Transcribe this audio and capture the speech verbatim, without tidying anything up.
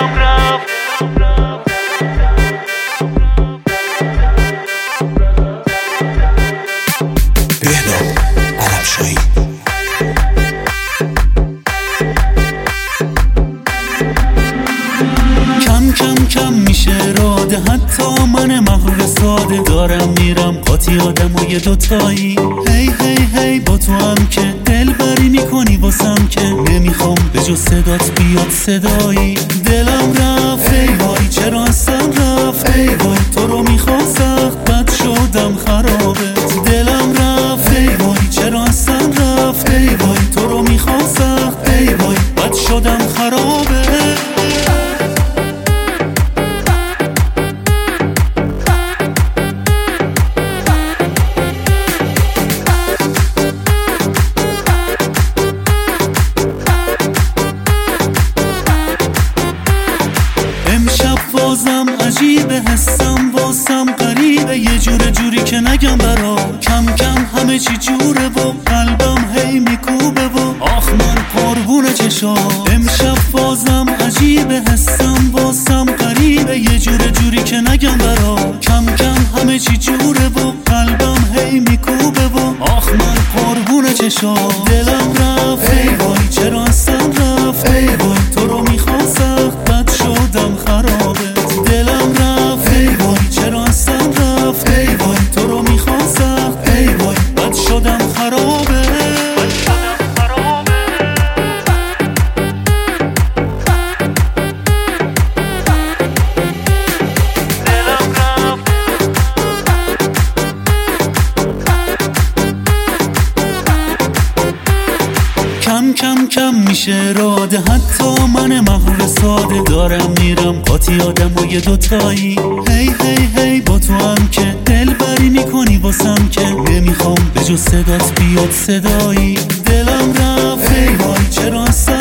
کم کم کم میشه راده، حتی من مغرور ساده دارم میرم قاطی آدم و یه دوتایی. هی هی هی با تو هم که دل بری میکنی واسم که نمیخوام به جز صدات بیاد صدایی. دلم رفت ای وای چرا اصلا رفت، ای وای تو رو میخوام سخت بد شدم خرابت. دلم رفت ای وای چرا اصلا رفت، ای وای تو رو میخوام سخت، ای وای بد شدم خرابت. بازم عجیبه حسم واسم غریبه، یه جور جوری که نگم برا. کم کم همه چی جوره و قلبم هی میکوبه و آخ من قربون چشام. امشب بازم عجیبه حسم واسم غریبه، یه جور جوری که نگم برا. کم کم همه چی جوره و قلبم هی میکوبه و آخ من قربون چشام. دلم رفت ای وای چرا اصلا رفت، ای وای تو رو میخوام سخت بد شدم خرابه. دلم رفت ای وای چرا اصلا رفت، ای وای تو رو میخوام سخت، ای وای بد شدم خرابه. کم کم کم میشه راده، حتی من مغرور ساده دارم میرم قاطی آدم و یه دوتایی. هی هی هی با تو هم که دل بری میکنی واسم که نمیخوام به جز صدات بیاد صدایی. دلم رفت ای وای چرا اصلا